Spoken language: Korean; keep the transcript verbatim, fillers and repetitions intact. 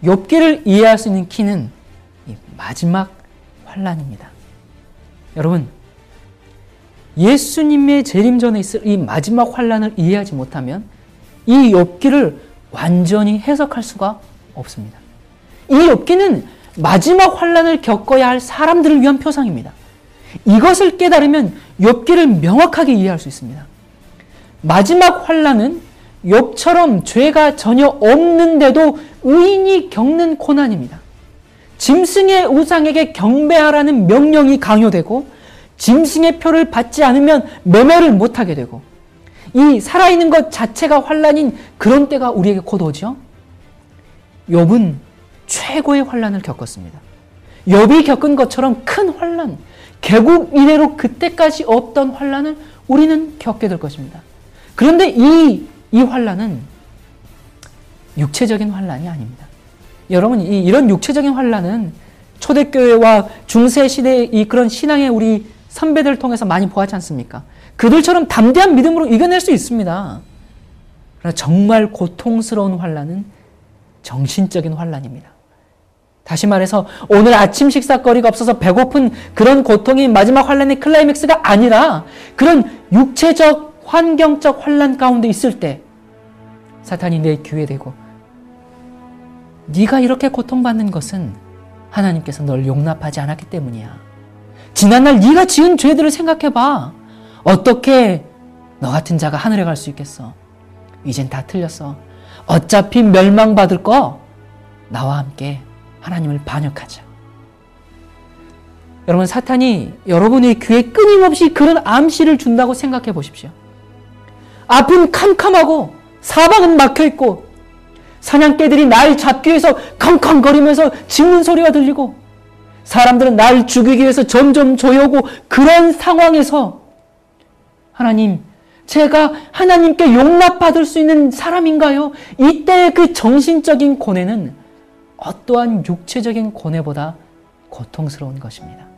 욥기를 이해할 수 있는 키는 이 마지막 환난입니다. 여러분, 예수님의 재림 전에 있을 이 마지막 환난을 이해하지 못하면 이 욥기를 완전히 해석할 수가 없습니다. 이 욥기는 마지막 환난을 겪어야 할 사람들을 위한 표상입니다. 이것을 깨달으면 욥기를 명확하게 이해할 수 있습니다. 마지막 환난은 욥처럼 죄가 전혀 없는데도 의인이 겪는 고난입니다. 짐승의 우상에게 경배하라는 명령이 강요되고 짐승의 표를 받지 않으면 매매를 못하게 되고 이 살아있는 것 자체가 환난인 그런 때가 우리에게 곧 오죠. 욥은 최고의 환난을 겪었습니다. 욥이 겪은 것처럼 큰 환난, 개국 이래로 그때까지 없던 환난을 우리는 겪게 될 것입니다. 그런데 이, 이 환난은 육체적인 환난이 아닙니다. 여러분, 이, 이런 육체적인 환난은 초대교회와 중세시대의 이 그런 신앙의 우리 선배들을 통해서 많이 보았지 않습니까? 그들처럼 담대한 믿음으로 이겨낼 수 있습니다. 그러나 정말 고통스러운 환난은 정신적인 환난입니다. 다시 말해서 오늘 아침 식사거리가 없어서 배고픈 그런 고통이 마지막 환난의 클라이맥스가 아니라 그런 육체적, 환경적 환난 가운데 있을 때 사탄이 내 귀에 대고 네가 이렇게 고통받는 것은 하나님께서 널 용납하지 않았기 때문이야. 지난날 네가 지은 죄들을 생각해봐. 어떻게 너 같은 자가 하늘에 갈 수 있겠어? 이젠 다 틀렸어. 어차피 멸망받을 거 나와 함께 하나님을 반역하자. 여러분, 사탄이 여러분의 귀에 끊임없이 그런 암시를 준다고 생각해 보십시오. 앞은 캄캄하고 사방은 막혀있고 사냥개들이 날 잡기 위해서 컹컹거리면서 짖는 소리가 들리고 사람들은 날 죽이기 위해서 점점 조여오고 그런 상황에서 하나님, 제가 하나님께 용납받을 수 있는 사람인가요? 이때의 그 정신적인 고뇌는 어떠한 육체적인 고뇌보다 고통스러운 것입니다.